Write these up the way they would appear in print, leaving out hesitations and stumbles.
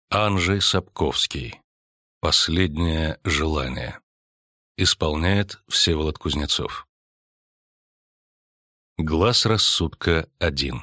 Анджей Сапковский. Последнее желание. Исполняет Всеволод Кузнецов. Глаз рассудка 1.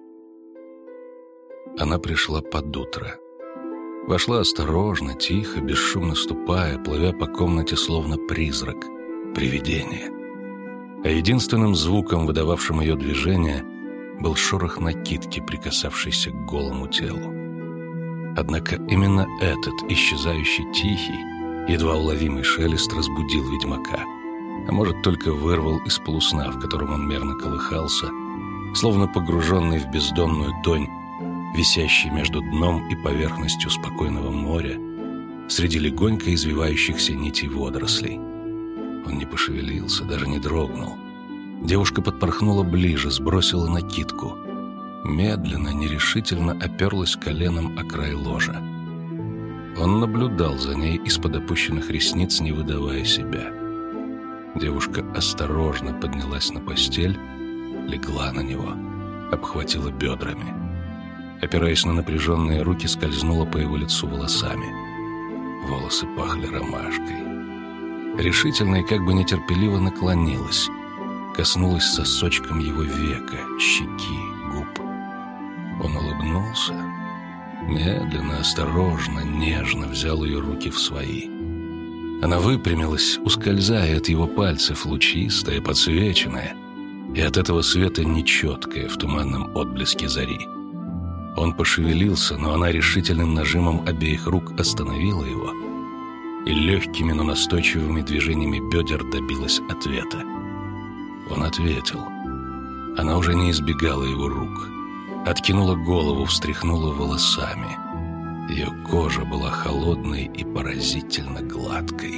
Она пришла под утро. Вошла осторожно, тихо, бесшумно ступая, плывя по комнате словно призрак, привидение. А единственным звуком, выдававшим ее движение, был шорох накидки, прикасавшейся к голому телу. Однако именно этот исчезающий тихий, едва уловимый шелест разбудил ведьмака, а может, только вырвал из полусна, в котором он мерно колыхался, словно погруженный в бездонную тонь, висящий между дном и поверхностью спокойного моря, среди легонько извивающихся нитей водорослей. Он не пошевелился, даже не дрогнул. Девушка подпорхнула ближе, сбросила накидку. Медленно, нерешительно оперлась коленом о край ложа. Он наблюдал за ней из-под опущенных ресниц, не выдавая себя. Девушка осторожно поднялась на постель, легла на него, обхватила бедрами. Опираясь на напряженные руки, скользнула по его лицу волосами. Волосы пахли ромашкой. Решительно и как бы нетерпеливо наклонилась, коснулась сосочком его века, щеки, губ. Он улыбнулся, медленно, осторожно, нежно взял ее руки в свои. Она выпрямилась, ускользая от его пальцев, лучистая, подсвеченная, и от этого света нечеткая в туманном отблеске зари. Он пошевелился, но она решительным нажимом обеих рук остановила его и легкими, но настойчивыми движениями бедер добилась ответа. Он ответил. Она уже не избегала его рук. Откинула голову, встряхнула волосами. Ее кожа была холодной и поразительно гладкой.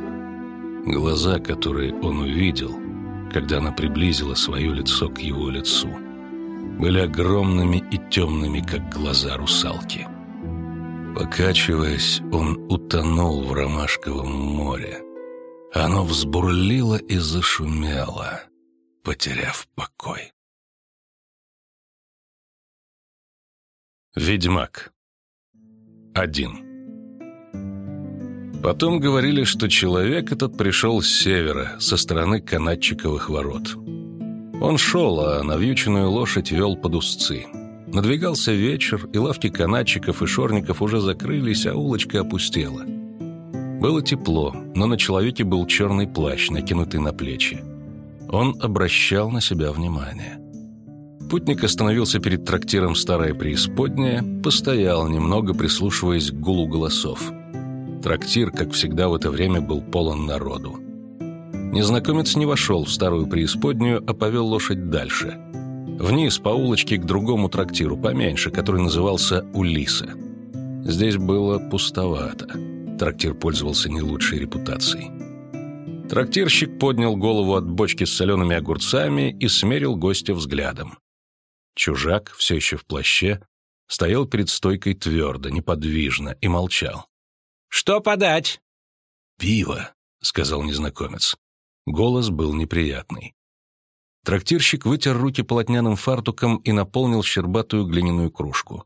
Глаза, которые он увидел, когда она приблизила свое лицо к его лицу, были огромными и темными, как глаза русалки. Покачиваясь, он утонул в ромашковом море. Оно взбурлило и зашумело, потеряв покой. Ведьмак 1. Потом говорили, что человек этот пришел с севера, со стороны Канатчиковых ворот. Он шел, а навьюченную лошадь вел под узцы. Надвигался вечер, и лавки канатчиков и шорников уже закрылись, а улочка опустела. Было тепло, но на человеке был черный плащ, накинутый на плечи. Он обращал на себя внимание. Путник остановился перед трактиром «Старая преисподняя», постоял немного, прислушиваясь к гулу голосов. Трактир, как всегда в это время, был полон народу. Незнакомец не вошел в «Старую преисподнюю», а повел лошадь дальше. Вниз по улочке к другому трактиру, поменьше, который назывался «Улиса». Здесь было пустовато. Трактир пользовался не лучшей репутацией. Трактирщик поднял голову от бочки с солеными огурцами и смерил гостя взглядом. Чужак, все еще в плаще, стоял перед стойкой твердо, неподвижно и молчал. «Что подать?» «Пиво», — сказал незнакомец. Голос был неприятный. Трактирщик вытер руки полотняным фартуком и наполнил щербатую глиняную кружку.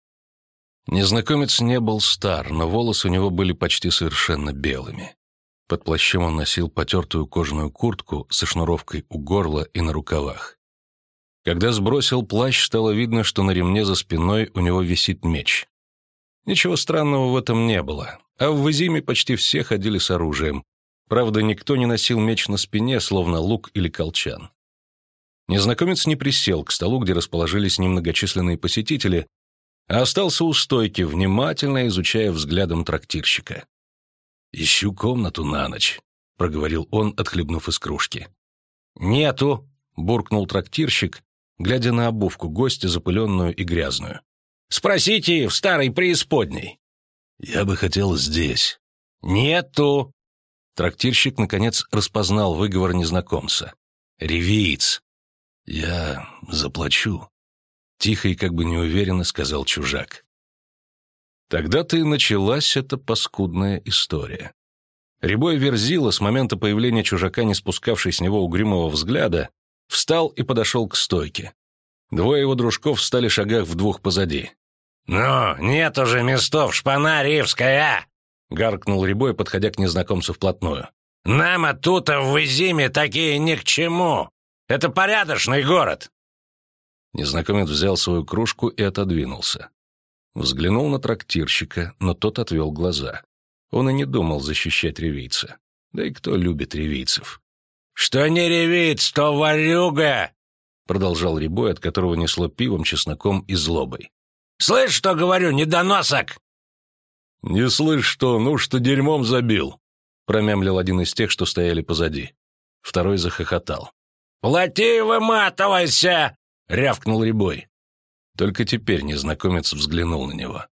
Незнакомец не был стар, но волосы у него были почти совершенно белыми. Под плащом он носил потертую кожаную куртку со шнуровкой у горла и на рукавах. Когда сбросил плащ, стало видно, что на ремне за спиной у него висит меч. Ничего странного в этом не было, а в Изиме почти все ходили с оружием. Правда, никто не носил меч на спине, словно лук или колчан. Незнакомец не присел к столу, где расположились немногочисленные посетители, а остался у стойки, внимательно изучая взглядом трактирщика. «Ищу комнату на ночь», — проговорил он, отхлебнув из кружки. «Нету», — буркнул трактирщик, глядя на обувку гостя, запыленную и грязную. «Спросите в старой преисподней». «Я бы хотел здесь». «Нету». Трактирщик, наконец, распознал выговор незнакомца. «Ревиец». «Я заплачу», — тихо и как бы неуверенно сказал чужак. Тогда-то и началась эта паскудная история. Рябой Верзила, с момента появления чужака, не спускавший с него угрюмого взгляда, встал и подошел к стойке. Двое его дружков встали шагах в 2 позади. «Ну, нет уже местов, шпана ривская!» — гаркнул Рябой, подходя к незнакомцу вплотную. «Нам оттуда в Изиме такие ни к чему! Это порядочный город!» Незнакомец взял свою кружку и отодвинулся. Взглянул на трактирщика, но тот отвел глаза. Он и не думал защищать ревийца. Да и кто любит ревийцев? «Что не ревиц, то ворюга!» — продолжал Рябой, от которого несло пивом, чесноком и злобой. «Слышь, что говорю, недоносок!» «Не слышь что, ну что дерьмом забил!» — промямлил один из тех, что стояли позади. Второй захохотал. «Плати и выматывайся!» — рявкнул Рябой. Только теперь незнакомец взглянул на него.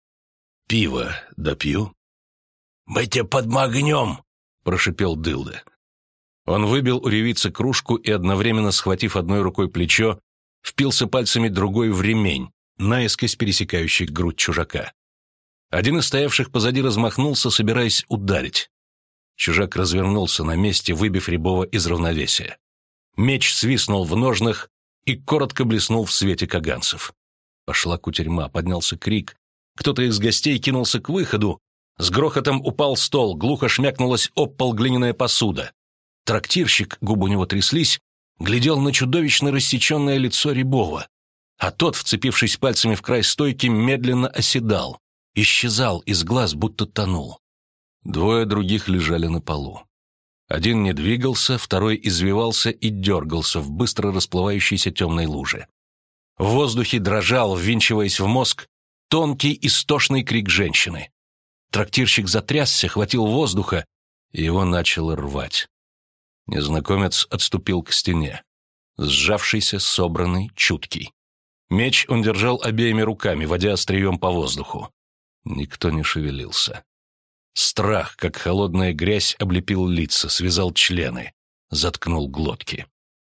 «Пиво допью?» «Мы тебе подмогнем!» — прошипел дылда. Он выбил у ревица кружку и, одновременно схватив одной рукой плечо, впился пальцами другой в ремень, наискось пересекающий грудь чужака. Один из стоявших позади размахнулся, собираясь ударить. Чужак развернулся на месте, выбив Рябова из равновесия. Меч свистнул в ножнах и коротко блеснул в свете каганцев. Пошла кутерьма, поднялся крик. Кто-то из гостей кинулся к выходу. С грохотом упал стол, глухо шмякнулась об пол глиняная посуда. Трактирщик, губы у него тряслись, глядел на чудовищно рассеченное лицо Рябова, а тот, вцепившись пальцами в край стойки, медленно оседал, исчезал из глаз, будто тонул. Двое других лежали на полу. Один не двигался, второй извивался и дергался в быстро расплывающейся темной луже. В воздухе дрожал, ввинчиваясь в мозг, тонкий истошный крик женщины. Трактирщик затрясся, хватил воздуха, и его начало рвать. Незнакомец отступил к стене. Сжавшийся, собранный, чуткий. Меч он держал обеими руками, водя острием по воздуху. Никто не шевелился. Страх, как холодная грязь, облепил лица, связал члены, заткнул глотки.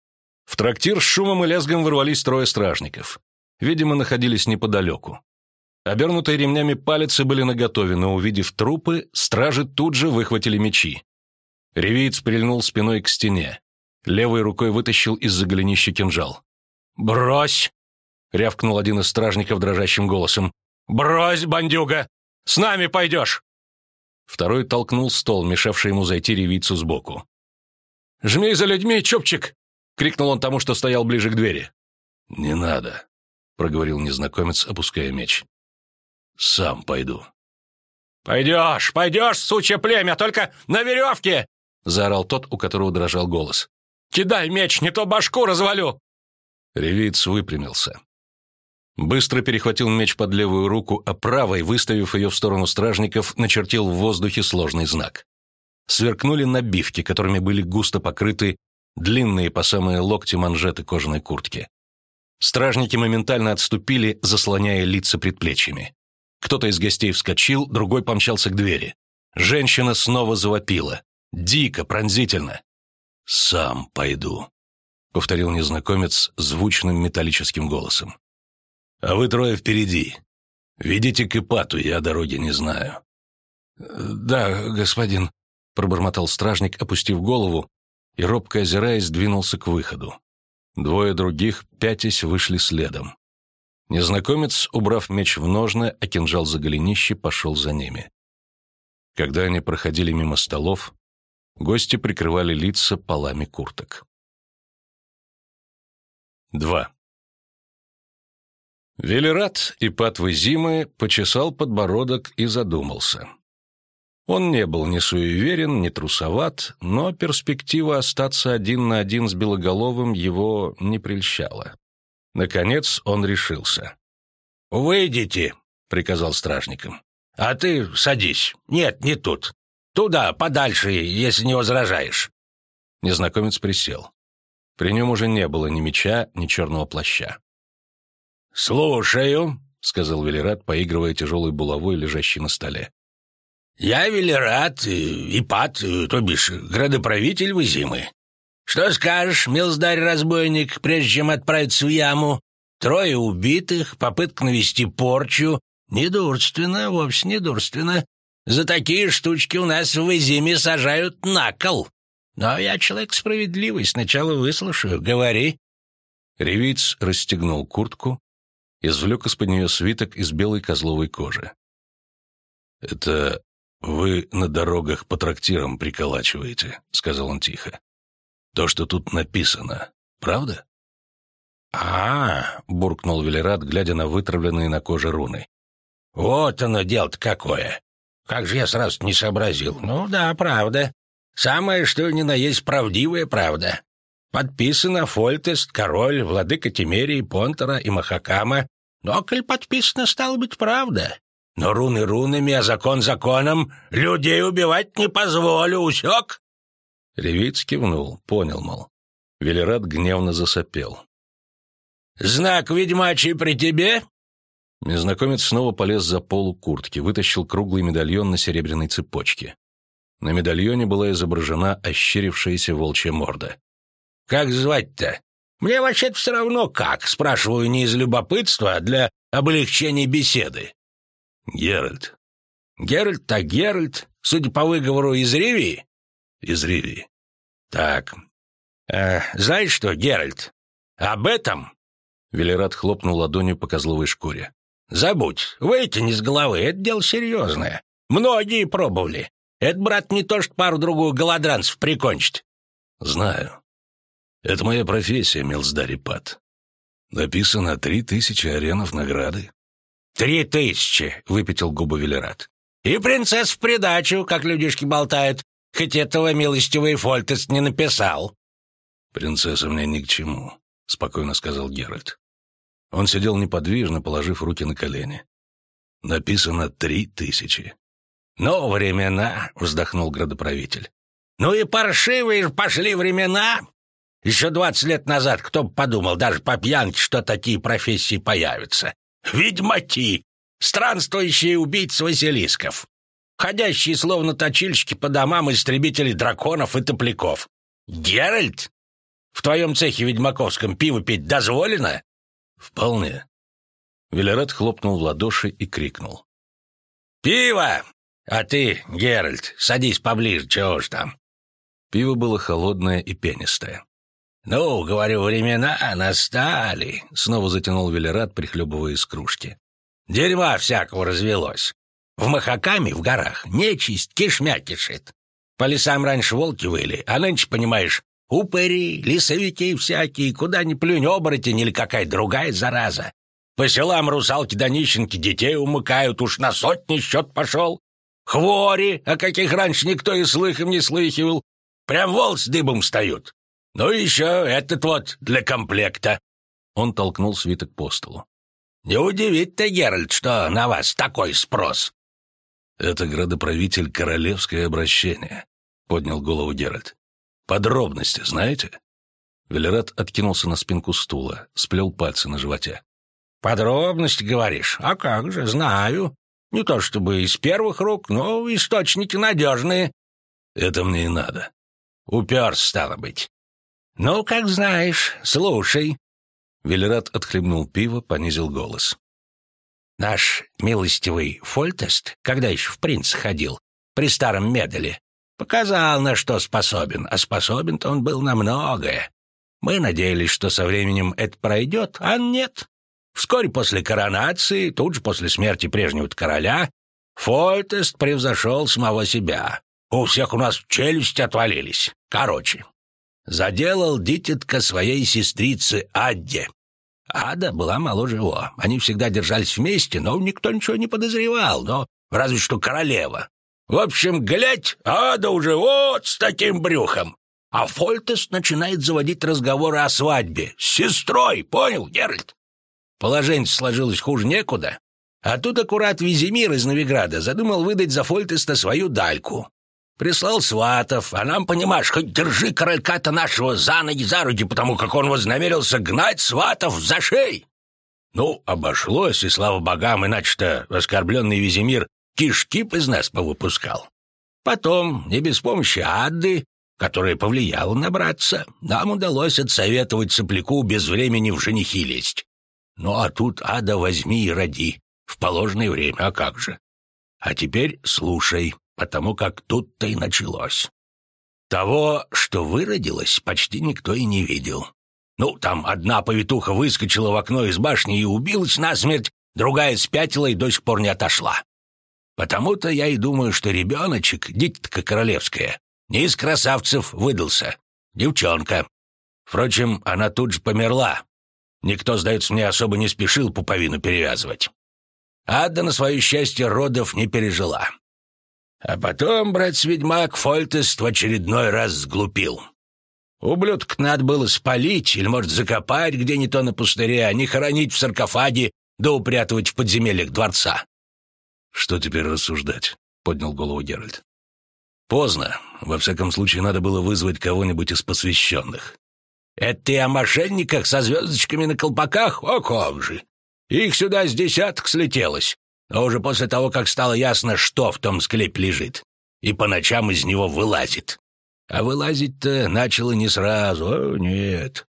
В трактир с шумом и лязгом ворвались трое стражников. Видимо, находились неподалеку. Обернутые ремнями палицы были наготове, но, увидев трупы, стражи тут же выхватили мечи. Ревиец прильнул спиной к стене. Левой рукой вытащил из-за голенища кинжал. «Брось!» — рявкнул один из стражников дрожащим голосом. «Брось, бандюга! С нами пойдешь!» Второй толкнул стол, мешавший ему зайти ревицу сбоку. «Жми за людьми, чупчик!» — крикнул он тому, что стоял ближе к двери. «Не надо», — проговорил незнакомец, опуская меч. «Сам пойду». «Пойдешь, пойдешь, сучье племя, только на веревке!» — заорал тот, у которого дрожал голос. «Кидай меч, не то башку развалю!» Ревиец выпрямился. Быстро перехватил меч под левую руку, а правой, выставив ее в сторону стражников, начертил в воздухе сложный знак. Сверкнули набивки, которыми были густо покрыты длинные по самые локти манжеты кожаной куртки. Стражники моментально отступили, заслоняя лица предплечьями. Кто-то из гостей вскочил, другой помчался к двери. Женщина снова завопила. Дико, пронзительно. «Сам пойду», — повторил незнакомец звучным металлическим голосом. «А вы трое впереди. Ведите к Ипату, я дороги не знаю». «Да, господин», — пробормотал стражник, опустив голову, и, робко озираясь, двинулся к выходу. Двое других, пятясь, вышли следом. Незнакомец, убрав меч в ножны, а кинжал за голенище, пошел за ними. Когда они проходили мимо столов, гости прикрывали лица полами курток. 2. Велерат Ипат Вызимы почесал подбородок и задумался. Он не был ни суеверен, ни трусоват, но перспектива остаться один на один с Белоголовым его не прельщала. Наконец он решился. «Выйдите», — приказал стражникам. «А ты садись. Нет, не тут. Туда, подальше, если не возражаешь». Незнакомец присел. При нем уже не было ни меча, ни черного плаща. «Слушаю», — сказал Велерат, поигрывая тяжелой булавой, лежащей на столе. «Я Велерат, Ипат, то бишь градоправитель Вызимы. Что скажешь, милздарь-разбойник, прежде чем отправиться в яму? 3 убитых, попытка навести порчу. Недурственно, вовсе недурственно. За такие штучки у нас в Вызиме сажают на кол. Но я человек справедливый, сначала выслушаю, говори». Ревиц расстегнул куртку извлек из-под нее свиток из белой козловой кожи. «Это вы на дорогах по трактирам приколачиваете», — сказал он тихо. «То, что тут написано, правда?» буркнул Велерат, глядя на вытравленные на коже руны. «Вот оно дело-то какое! Как же я сразу не сообразил. Ну да, правда. Самое, что ни на есть правдивая правда. Подписано Фольтест, король, владыка Тимерии, Понтера и Махакама. Но, коль подписано, стало быть, правда. Но руны рунами, а закон законом. Людей убивать не позволю, усек?» Ревиц кивнул, понял, мол. Велерат гневно засопел. «Знак ведьмачий при тебе?» Незнакомец снова полез за полу куртки, вытащил круглый медальон на серебряной цепочке. На медальоне была изображена ощерившаяся волчья морда. «Как звать-то? Мне вообще-то все равно как. Спрашиваю не из любопытства, а для облегчения беседы». «Геральт». «Геральт так Геральт. Судя по выговору, из Ривии?» «Из Ривии». «Так. Знаешь что, Геральт, об этом...» Велерат хлопнул ладонью по козловой шкуре. «Забудь, выкини с головы, это дело серьезное. Многие пробовали. Это, брат, не то что пару-другую голодранцев прикончить». «Знаю. Это моя профессия, Милздарь Ипат. Написано 3000 аренов награды». 3000, выпятил губы Велерат. «И принцесс в придачу, как людишки болтают, хоть этого милостивый Фольтест не написал». «Принцесса мне ни к чему», — спокойно сказал Геральт. Он сидел неподвижно, положив руки на колени. «Написано 3000». «Ну, времена», — вздохнул градоправитель. «Ну и паршивые же пошли времена. Еще 20 лет назад кто бы подумал, даже по пьянке, что такие профессии появятся. Ведьмаки, странствующие убийцы Василисков, ходящие словно точильщики по домам истребители драконов и топляков. Геральт, в твоем цехе ведьмаковском пиво пить дозволено?» «Вполне». Велерат хлопнул в ладоши и крикнул. «Пиво! А ты, Геральт, садись поближе, чего уж там». Пиво было холодное и пенистое. «Ну, говорю, времена настали», — снова затянул Велерат, прихлебывая из кружки. «Дерьма всякого развелось. В Махакаме, в горах, нечисть кишмя кишит. По лесам раньше волки выли, а нынче, понимаешь, упыри, лесовики всякие, куда ни плюнь, оборотень или какая-то другая зараза. По селам русалки да нищенки детей умыкают, уж на сотни счет пошел. Хвори, о каких раньше никто и слыхом не слыхивал. Прям волосы дыбом встают. Ну и еще этот вот для комплекта». Он толкнул свиток по столу. «Не удивить-то, Геральт, что на вас такой спрос». «Это градоправитель королевское обращение», — поднял голову Геральт. «Подробности знаете?» Велерат откинулся на спинку стула, сплел пальцы на животе. «Подробности, говоришь? А как же, знаю. Не то чтобы из первых рук, но источники надежные». «Это мне и надо». «Уперся, стало быть». «Ну, как знаешь, слушай». Велерат отхлебнул пиво, понизил голос. «Наш милостивый Фольтест, когда еще в принца ходил, при старом Медале, показал, на что способен, а способен-то он был на многое. Мы надеялись, что со временем это пройдет, а нет. Вскоре после коронации, тут же после смерти прежнего короля, Фольтест превзошел самого себя. У всех у нас челюсти отвалились. Короче, заделал дитятка своей сестрице Адде. Ада была моложе его. Они всегда держались вместе, но никто ничего не подозревал, но разве что королева. В общем, глядь, Ада уже вот с таким брюхом. А Фольтест начинает заводить разговоры о свадьбе. С сестрой, понял, Геральт? Положение сложилось хуже некуда. А тут аккурат Визимир из Новиграда задумал выдать за Фольтеста свою дальку. Прислал сватов, а нам, понимаешь, хоть держи королька-то нашего за ноги, за руки, потому как он вознамерился гнать сватов за шеи. Ну, обошлось, и слава богам, иначе-то оскорбленный Визимир кишки б из нас повыпускал. Потом, не без помощи Адды, которая повлияла на братца, нам удалось отсоветовать сопляку без времени в женихи лезть. Ну, а тут Ада возьми и роди, в положенное время, а как же. А теперь слушай, потому как тут-то и началось. Того, что выродилось, почти никто и не видел. Ну, там одна повитуха выскочила в окно из башни и убилась насмерть, другая спятила и до сих пор не отошла. Потому-то я и думаю, что ребеночек, дитятка королевская, не из красавцев выдался. Девчонка. Впрочем, она тут же померла. Никто, сдается мне, особо не спешил пуповину перевязывать. Ада, на свое счастье, родов не пережила. А потом братец-ведьмак Фольтест в очередной раз сглупил. Ублюдка надо было спалить или, может, закопать где ни то на пустыре, а не хоронить в саркофаге да упрятывать в подземельях дворца. «Что теперь рассуждать?» — поднял голову Геральт. «Поздно. Во всяком случае, надо было вызвать кого-нибудь из посвященных». «Это ты о мошенниках со звездочками на колпаках? О, как же! Их сюда с десяток слетелось, но уже после того, как стало ясно, что в том склепе лежит, и по ночам из него вылазит. А вылазить-то начало не сразу, о, нет.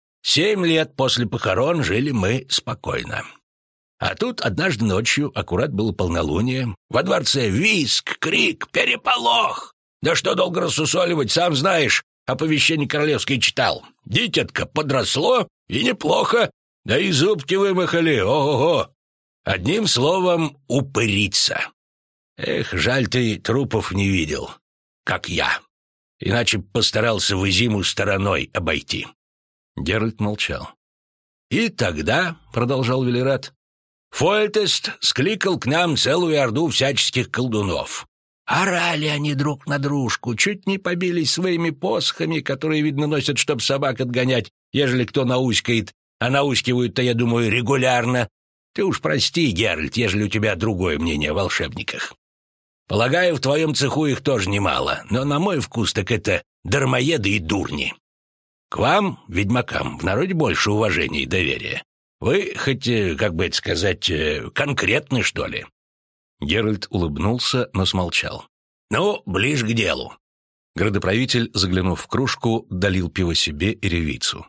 7 лет после похорон жили мы спокойно. А тут однажды ночью, аккурат было полнолуние, во дворце визг, крик, переполох. Да что долго рассусоливать, сам знаешь, оповещение королевское читал. Дитятко подросло, и неплохо, да и зубки вымахали, ого-го. Одним словом, упырица. Эх, жаль, ты трупов не видел, как я. Иначе постарался в зиму стороной обойти». Геральт молчал. «И тогда, — продолжал Велерат, — Фольтест скликал к нам целую орду всяческих колдунов. Орали они друг на дружку, чуть не побились своими посохами, которые, видно, носят, чтоб собак отгонять, ежели кто науськает, а наускивают-то, я думаю, регулярно. Ты уж прости, Геральт, ежели у тебя другое мнение о волшебниках. Полагаю, в твоем цеху их тоже немало, но на мой вкус так это дармоеды и дурни. К вам, ведьмакам, в народе больше уважения и доверия. Вы хоть, как бы это сказать, конкретны, что ли?» Геральт улыбнулся, но смолчал. «Ну, ближе к делу». Градоправитель, заглянув в кружку, долил пиво себе и ревицу.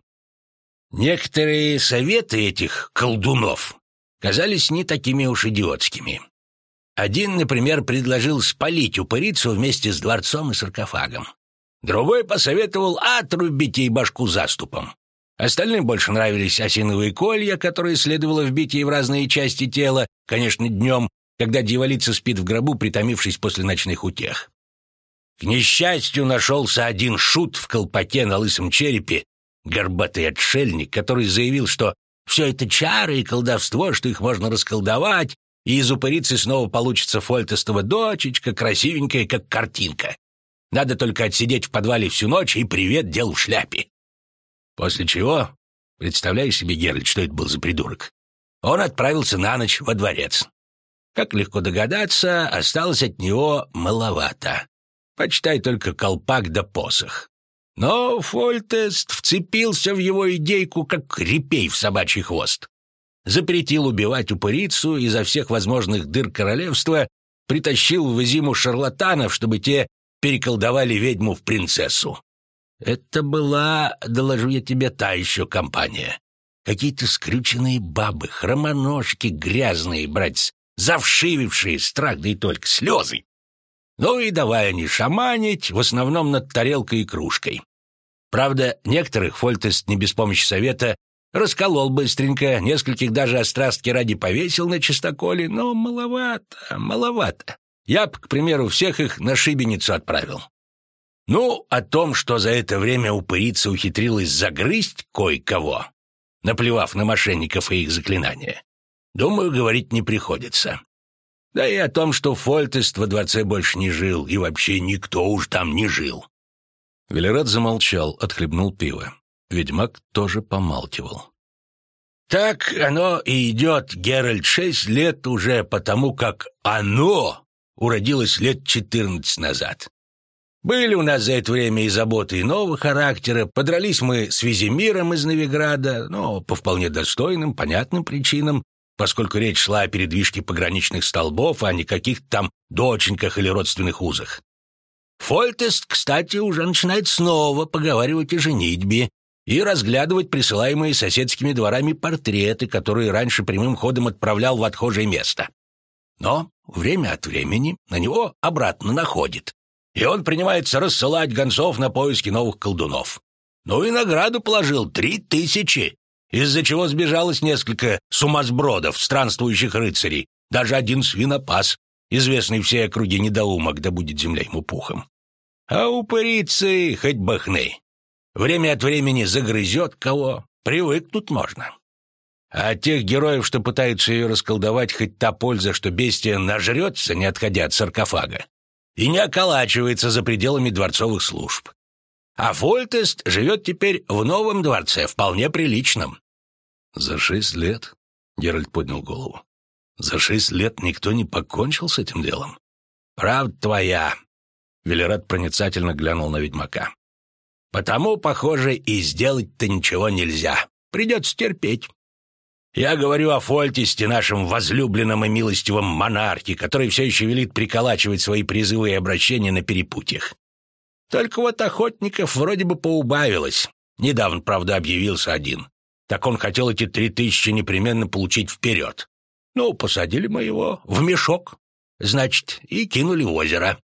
Некоторые советы этих колдунов казались не такими уж идиотскими. Один, например, предложил спалить упырицу вместе с дворцом и саркофагом. Другой посоветовал отрубить ей башку заступом. Остальным больше нравились осиновые колья, которые следовало вбить ей в разные части тела, конечно, днем, когда дьяволица спит в гробу, притомившись после ночных утех. К несчастью, нашелся один шут в колпаке на лысом черепе, горбатый отшельник, который заявил, что все это чары и колдовство, что их можно расколдовать, и из упырицы снова получится Фольтестова дочечка, красивенькая, как картинка. Надо только отсидеть в подвале всю ночь, и привет, дел в шляпе. После чего, представляешь себе, Геральт, что это был за придурок? Он отправился на ночь во дворец. Как легко догадаться, осталось от него маловато. Почитай только колпак да посох. Но Фольтест вцепился в его идейку, как репей в собачий хвост. Запретил убивать упырицу, изо всех возможных дыр королевства притащил в зиму шарлатанов, чтобы те переколдовали ведьму в принцессу. Это была, доложу я тебе, та еще компания. Какие-то скрюченные бабы, хромоножки грязные, братец, завшивившие, страх да и только, слезы. Ну и давай они шаманить, в основном над тарелкой и кружкой. Правда, некоторых Фольтест не без помощи совета расколол быстренько, нескольких даже острастки ради повесил на чистоколе, но маловато. Я б, к примеру, всех их на шибеницу отправил. Ну, о том, что за это время упырица ухитрилась загрызть кое-кого, наплевав на мошенников и их заклинания, думаю, говорить не приходится. Да и о том, что Фольтест во дворце больше не жил, и вообще никто уж там не жил. Велерат замолчал, отхлебнул пиво. Ведьмак тоже помалкивал. Так оно и идет, Геральт, 6 лет уже, потому как оно уродилось лет 14 назад. Были у нас за это время и заботы иного характера, подрались мы с Визимиром из Новиграда, но по вполне достойным, понятным причинам, поскольку речь шла о передвижке пограничных столбов, а не каких-то там доченьках или родственных узах. Фольтест, кстати, уже начинает снова поговаривать о женитьбе и разглядывать присылаемые соседскими дворами портреты, которые раньше прямым ходом отправлял в отхожее место. Но время от времени на него обратно находит, и он принимается рассылать гонцов на поиски новых колдунов. Ну и награду положил 3000, из-за чего сбежалось несколько сумасбродов, странствующих рыцарей, даже один свинопас, известный всей округе недоумок, да будет земля ему пухом. А упырицы хоть бы хны. Время от времени загрызет кого, привыкнуть можно. А от тех героев, что пытаются ее расколдовать, хоть та польза, что бестия нажрется, не отходя от саркофага, и не околачивается за пределами дворцовых служб. А Фольтест живет теперь в новом дворце, вполне приличном. «За 6 лет?» — Геральт поднял голову. «За 6 лет никто не покончил с этим делом?» «Правда твоя», — Велерат проницательно глянул на ведьмака. «Потому, похоже, и сделать-то ничего нельзя. Придется терпеть. Я говорю о Фольтесте, нашем возлюбленном и милостивом монархе, который все еще велит приколачивать свои призывы и обращения на перепутьях. Только вот охотников вроде бы поубавилось. Недавно, правда, объявился один. Так он хотел эти 3000 непременно получить вперед. Ну, посадили мы его в мешок, значит, и кинули в озеро».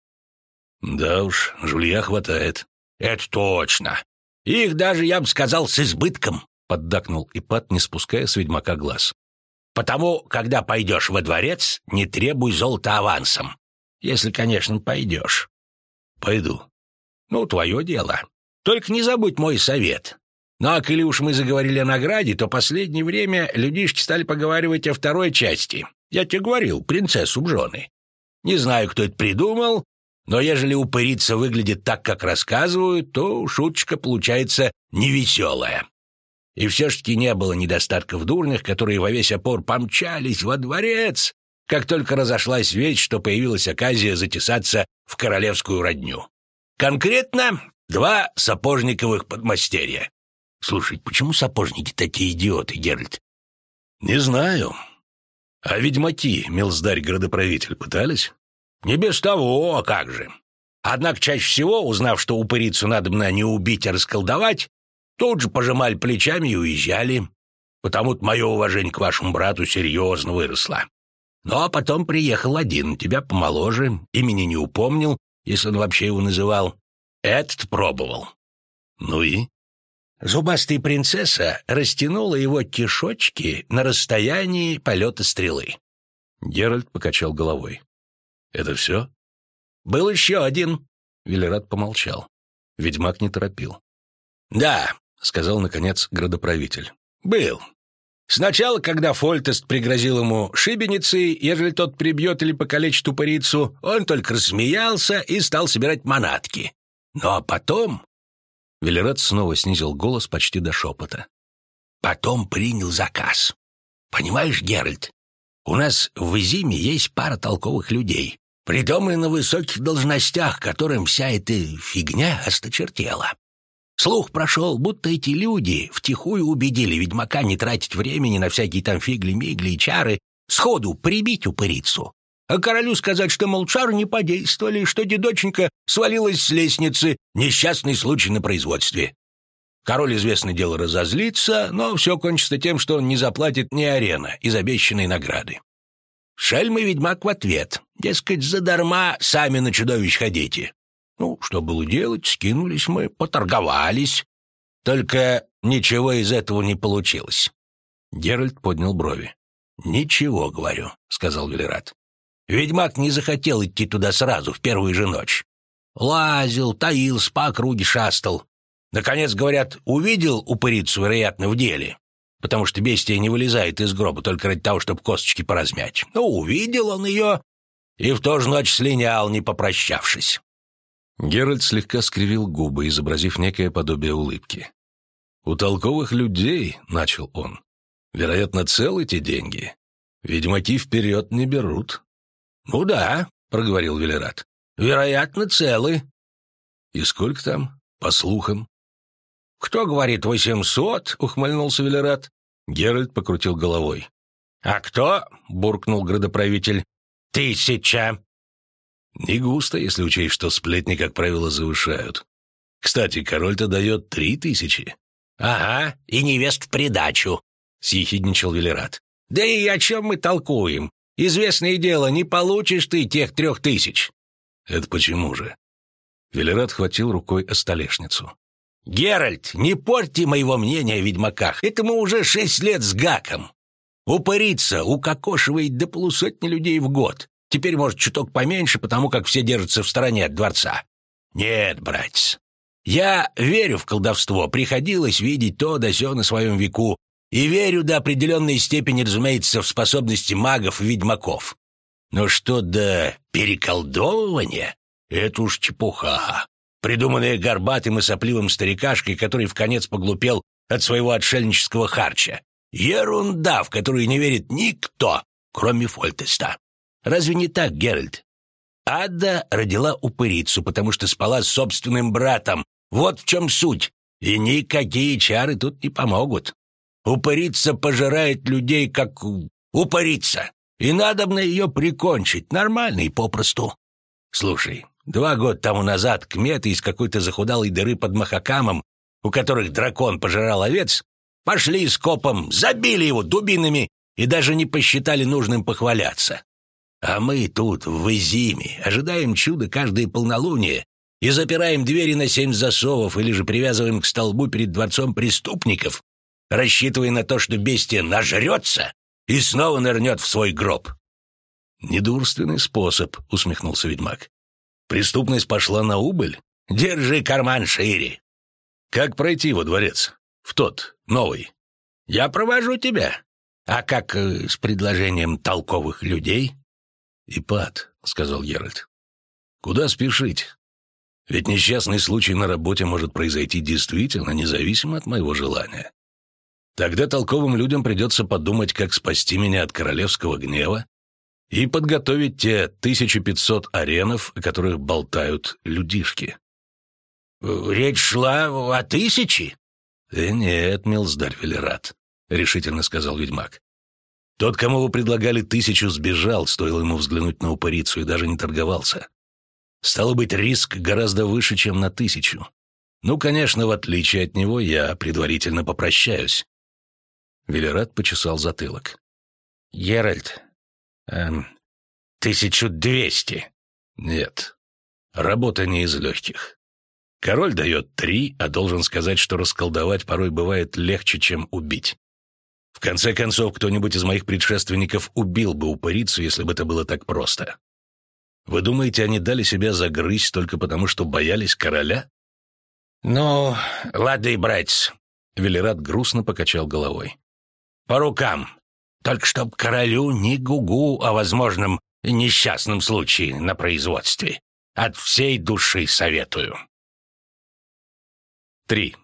«Да уж, жулья хватает». «Это точно. Их даже, я бы сказал, с избытком», — поддакнул Ипат, не спуская с ведьмака глаз. «Потому, когда пойдешь во дворец, не требуй золота авансом. Если, конечно, пойдешь». «Пойду». «Ну, твое дело. Только не забудь мой совет. Ну, а коли уж мы заговорили о награде, то последнее время людишки стали поговаривать о второй части. Я тебе говорил, принцессу в жены. Не знаю, кто это придумал, но ежели упырица выглядит так, как рассказывают, то шуточка получается невеселая. И все ж таки не было недостатка в дурнях, которые во весь опор помчались во дворец, как только разошлась весть, что появилась оказия затесаться в королевскую родню. Конкретно 2 сапожниковых подмастерья. Слушай, почему сапожники такие идиоты, Геральт? Не знаю. А ведьмаки, милздарь-градоправитель, пытались? Не без того, а как же. Однако чаще всего, узнав, что упырицу надобно не убить, а расколдовать, тут же пожимали плечами и уезжали. Потому-то мое уважение к вашему брату серьезно выросло. Ну, а потом приехал один, тебя помоложе, имени не упомнил, если он вообще его называл. Этот пробовал. Ну и? Зубастая принцесса растянула его кишочки на расстоянии полета стрелы. Геральт покачал головой. «Это все?» «Был еще один». Велерат помолчал. Ведьмак не торопил. «Да», — сказал, наконец, градоправитель. «был. Сначала, когда Фольтест пригрозил ему шибеницей, ежели тот прибьет или покалечит упырицу, он только рассмеялся и стал собирать манатки. Ну а потом...» Велерат снова снизил голос почти до шепота. «Потом принял заказ. Понимаешь, Геральт, у нас в Изиме есть пара толковых людей, притом и на высоких должностях, которым вся эта фигня осточертела. Слух прошел, будто эти люди втихую убедили ведьмака не тратить времени на всякие там фигли-мигли и чары, сходу прибить упырицу. А королю сказать, что, мол, чары не подействовали, что дедоченька свалилась с лестницы, несчастный случай на производстве. Король, известное дело, разозлится, но все кончится тем, что он не заплатит ни арена из обещанной награды. Шельм и ведьмак в ответ, дескать, задарма сами на чудовищ ходите. Ну, что было делать, скинулись мы, поторговались. Только ничего из этого не получилось. Геральт поднял брови. «Ничего, говорю», — сказал Велерат. «Ведьмак не захотел идти туда сразу, в первую же ночь. Лазил, таился, по округе шастал. Наконец, говорят, увидел упырицу, вероятно, в деле, потому что бестия не вылезает из гроба только ради того, чтобы косточки поразмять. Ну, увидел он ее и в ту же ночь слинял, не попрощавшись». Геральт слегка скривил губы, изобразив некое подобие улыбки. «У толковых людей, — начал он, — вероятно, целы те деньги. Ведьмаки вперед не берут». «Ну да, — проговорил Велерат, — вероятно, целы». «И сколько там, по слухам?» «Кто говорит 800?» — ухмыльнулся Велерат. Геральт покрутил головой. «А кто?» — буркнул градоправитель. 1000. Не густо, если учесть, что сплетни, как правило, завышают. Кстати, король-то дает 3000. «Ага, и невест в придачу», — съехидничал Велерат. «Да и о чем мы толкуем? Известное дело, не получишь ты тех 3000». «Это почему же?» Велерат хватил рукой о столешницу. Геральт, не порти моего мнения о ведьмаках. Этому уже 6 лет с гаком. Упырица укокошивает до полусотни людей в год. Теперь, может, чуток поменьше, потому как все держатся в стороне от дворца. Нет, братец, я верю в колдовство. Приходилось видеть то да сё на своем веку. И верю до определенной степени, разумеется, в способности магов и ведьмаков. Но что до переколдовывания, это уж чепуха, придуманная горбатым и сопливым старикашкой, который вконец поглупел от своего отшельнического харча. Ерунда, в которую не верит никто, кроме Фольтеста. Разве не так, Геральт? Ада родила упырицу, потому что спала с собственным братом. Вот в чем суть. И никакие чары тут не помогут. Упырица пожирает людей, как упырица. И надобно ее прикончить, нормально и попросту. Слушай, 2 года тому назад кметы из какой-то захудалой дыры под Махакамом, у которых дракон пожирал овец, пошли скопом, забили его дубинами и даже не посчитали нужным похваляться. А мы тут, в Изиме, ожидаем чуда каждое полнолуние и запираем двери на 7 засовов или же привязываем к столбу перед дворцом преступников, рассчитывая на то, что бестия нажрется и снова нырнет в свой гроб. «Недурственный способ», — усмехнулся ведьмак. «Преступность пошла на убыль? Держи карман шире». «Как пройти во дворец? В тот, новый?» «Я провожу тебя. А как с предложением толковых людей?» «Ипат», — сказал Геральт. «Куда спешить? Ведь несчастный случай на работе может произойти действительно, независимо от моего желания. Тогда толковым людям придется подумать, как спасти меня от королевского гнева и подготовить те 1500 аренов, о которых болтают людишки». «Речь шла о 1000?» «Нет, милздарь Велерат», — решительно сказал ведьмак. «Тот, кому вы предлагали 1000, сбежал, стоило ему взглянуть на упырицу, и даже не торговался. Стало быть, риск гораздо выше, чем на 1000. Ну, конечно, в отличие от него, я предварительно попрощаюсь». Велерат почесал затылок. «Геральт, 1200. «Нет, работа не из легких. Король дает 3, а должен сказать, что расколдовать порой бывает легче, чем убить. В конце концов, кто-нибудь из моих предшественников убил бы упырицу, если бы это было так просто. Вы думаете, они дали себя загрызть только потому, что боялись короля?» «Ну, лады, братец», — Велерат грустно покачал головой. «По рукам. Только чтоб королю не гугу о возможном несчастном случае на производстве. От всей души советую». 3.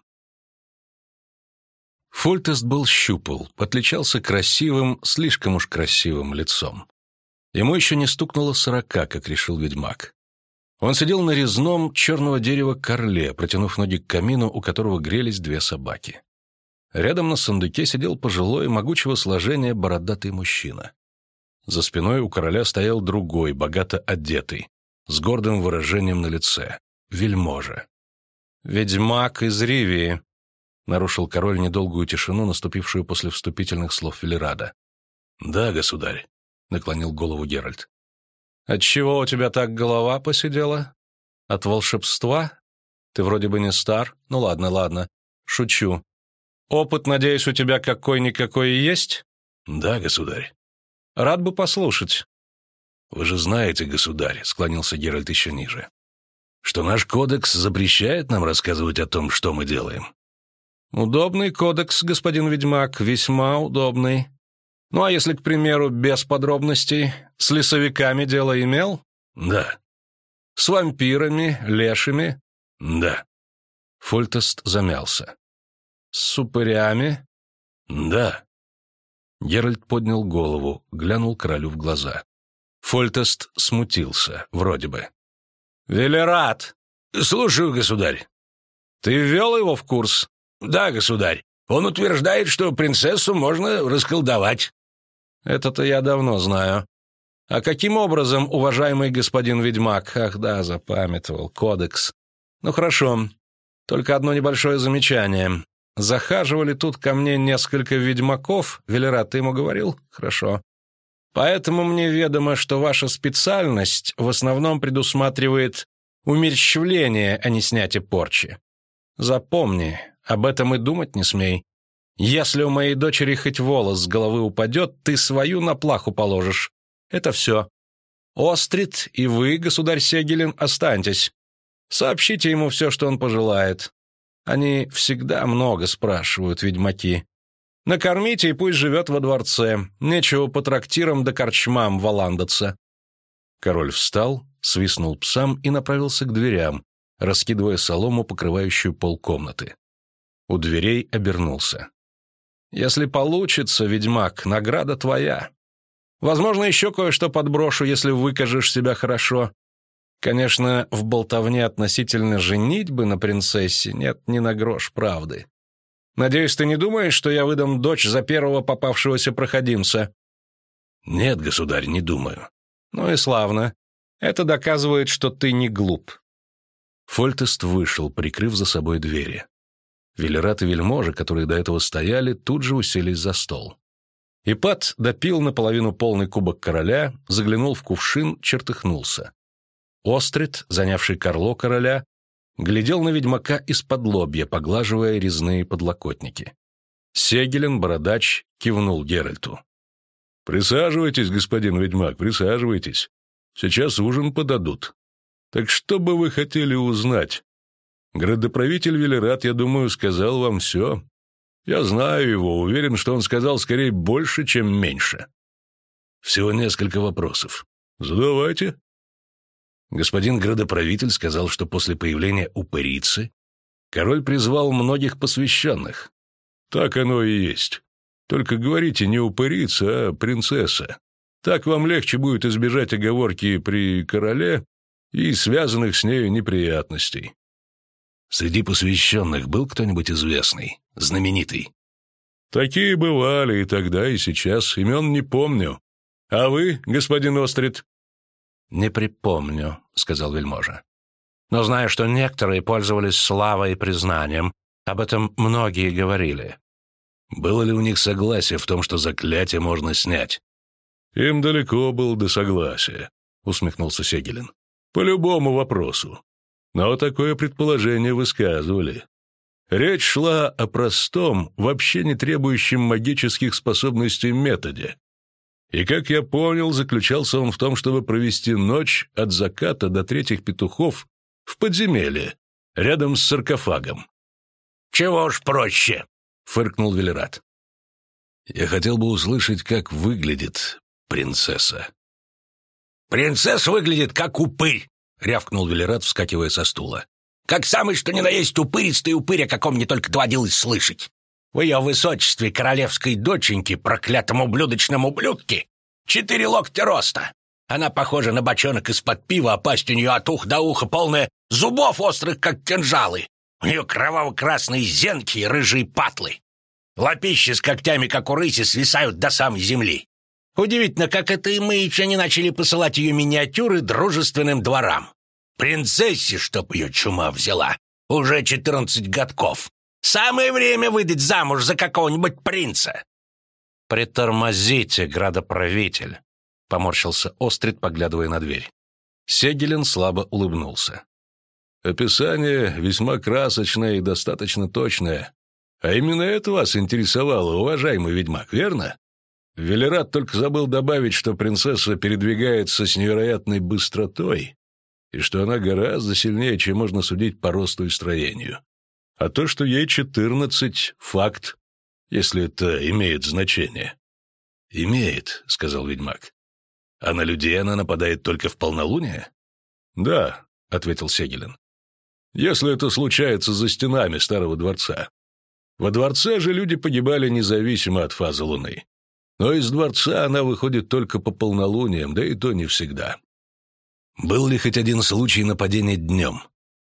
Фольтест был щупал, отличался красивым, слишком уж красивым лицом. Ему еще не стукнуло 40, как решил ведьмак. Он сидел на резном черного дерева корле, протянув ноги к камину, у которого грелись 2 собаки. Рядом на сундуке сидел пожилой, могучего сложения бородатый мужчина. За спиной у короля стоял другой, богато одетый, с гордым выражением на лице, вельможа. «Ведьмак из Ривии», — нарушил король недолгую тишину, наступившую после вступительных слов Велерада. «Да, государь», — наклонил голову Геральт. «Отчего у тебя так голова посидела? От волшебства? Ты вроде бы не стар. Ну ладно, ладно. Шучу. Опыт, надеюсь, у тебя какой-никакой есть?» «Да, государь». «Рад бы послушать». «Вы же знаете, государь», — склонился Геральт еще ниже, «что наш кодекс запрещает нам рассказывать о том, что мы делаем». «Удобный кодекс, господин ведьмак, весьма удобный. Ну, а если, к примеру, без подробностей, с лесовиками дело имел?» «Да». «С вампирами, лешими?» «Да». Фольтест замялся. «С упырями?» «Да». Геральт поднял голову, глянул королю в глаза. Фольтест смутился, вроде бы. «Велерат!» «Слушаю, государь». «Ты ввел его в курс?» «Да, государь. Он утверждает, что принцессу можно расколдовать». «Это-то я давно знаю. А каким образом, уважаемый господин ведьмак?» «Ах да, запамятовал. Кодекс. Ну хорошо. Только одно небольшое замечание. Захаживали тут ко мне несколько ведьмаков. Велерат, ты ему говорил? Хорошо. Поэтому мне ведомо, что ваша специальность в основном предусматривает умерщвление, а не снятие порчи. Запомни, об этом и думать не смей. Если у моей дочери хоть волос с головы упадет, ты свою на плаху положишь. Это все. Острид и вы, государь Сегелин, останьтесь. Сообщите ему все, что он пожелает. Они всегда много спрашивают, ведьмаки. Накормите и пусть живет во дворце. Нечего по трактирам да корчмам валандаться». Король встал, свистнул псам и направился к дверям, раскидывая солому, покрывающую полкомнаты. У дверей обернулся. «Если получится, ведьмак, награда твоя. Возможно, еще кое-что подброшу, если выкажешь себя хорошо. Конечно, в болтовне относительно женитьбы на принцессе нет ни на грош правды. Надеюсь, ты не думаешь, что я выдам дочь за первого попавшегося проходимца?» «Нет, государь, не думаю». «Ну и славно. Это доказывает, что ты не глуп». Фольтест вышел, прикрыв за собой двери. Велерат и вельможи, которые до этого стояли, тут же уселись за стол. Ипат допил наполовину полный кубок короля, заглянул в кувшин, чертыхнулся. Острид, занявший карло короля, глядел на ведьмака из-под лобья, поглаживая резные подлокотники. Сегелин, бородач, кивнул Геральту. «Присаживайтесь, господин ведьмак, присаживайтесь. Сейчас ужин подадут. Так что бы вы хотели узнать? Градоправитель Велерат, я думаю, сказал вам все. Я знаю его, уверен, что он сказал скорее больше, чем меньше. Всего несколько вопросов. Задавайте». Господин градоправитель сказал, что после появления упырицы король призвал многих посвященных. Так оно и есть. Только говорите не упырица, а принцесса. Так вам легче будет избежать оговорки при короле и связанных с нею неприятностей. Среди посвященных был кто-нибудь известный, знаменитый? Такие бывали и тогда, и сейчас. Имен не помню. А вы, господин Острид? «Не припомню», — сказал вельможа. «Но знаю, что некоторые пользовались славой и признанием. Об этом многие говорили». «Было ли у них согласие в том, что заклятие можно снять?» «Им далеко было до согласия», — усмехнулся Сегелин. «По любому вопросу. Но такое предположение высказывали. Речь шла о простом, вообще не требующем магических способностей методе. И, как я понял, заключался он в том, чтобы провести ночь от заката до третьих петухов в подземелье, рядом с саркофагом». «Чего уж проще», — фыркнул Велерат. «Я хотел бы услышать, как выглядит принцесса». «Принцесса выглядит как упырь», — рявкнул Велерат, вскакивая со стула. «Как самый что ни на есть упыристый упырь, о каком мне только доводилось слышать. В ее высочестве королевской доченьки, проклятом ублюдочном ублюдке, 4 локтя роста. Она похожа на бочонок из-под пива, а пасть у нее от уха до уха полная зубов острых, как кинжалы. У нее кроваво-красные зенки и рыжие патлы. Лапища с когтями, как у рыси, свисают до самой земли. Удивительно, как это и мы еще не начали посылать ее миниатюры дружественным дворам. Принцессе, чтоб ее чума взяла, уже 14 годков. Самое время выдать замуж за какого-нибудь принца». «Притормозите, градоправитель», — поморщился Острид, поглядывая на дверь. Сегелин слабо улыбнулся. «Описание весьма красочное и достаточно точное. А именно это вас интересовало, уважаемый ведьмак, верно? Велерат только забыл добавить, что принцесса передвигается с невероятной быстротой и что она гораздо сильнее, чем можно судить по росту и строению. А то, что ей 14, факт, если это имеет значение». «Имеет», — сказал ведьмак. «А на людей она нападает только в полнолуние?» «Да», — ответил Сегелин. «Если это случается за стенами старого дворца. Во дворце же люди погибали независимо от фазы луны. Но из дворца она выходит только по полнолуниям, да и то не всегда». «Был ли хоть один случай нападения днем?»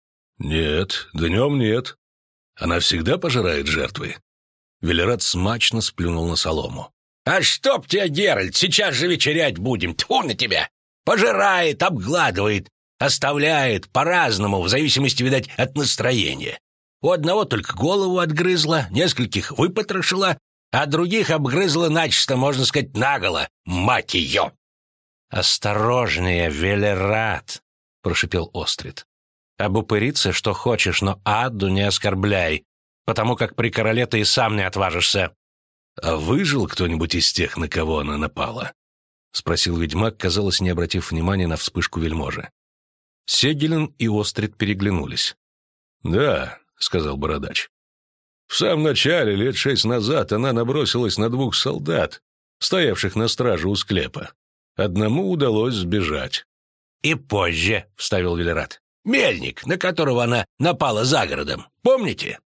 «Нет, днем нет. Она всегда пожирает жертвы?» Велерат смачно сплюнул на солому. «А чтоб тебя, Геральт, сейчас же вечерять будем, тьфу на тебя! Пожирает, обгладывает, оставляет по-разному, в зависимости, видать, от настроения. У одного только голову отгрызла, нескольких выпотрошила, а других обгрызла начисто, можно сказать, наголо, мать ее!» «Осторожнее, Велерат!» — прошипел Острид. Об упырице что хочешь, но Адду не оскорбляй, потому как при короле ты и сам не отважишься». «А выжил кто-нибудь из тех, на кого она напала?» — спросил ведьмак, казалось, не обратив внимания на вспышку вельможи. Сегелин и Острид переглянулись. «Да», — сказал бородач. «В самом начале, лет 6 назад, она набросилась на 2 солдат, стоявших на страже у склепа. Одному удалось сбежать». «И позже», — вставил Велерат. «Мельник, на которого она напала за городом. Помните?»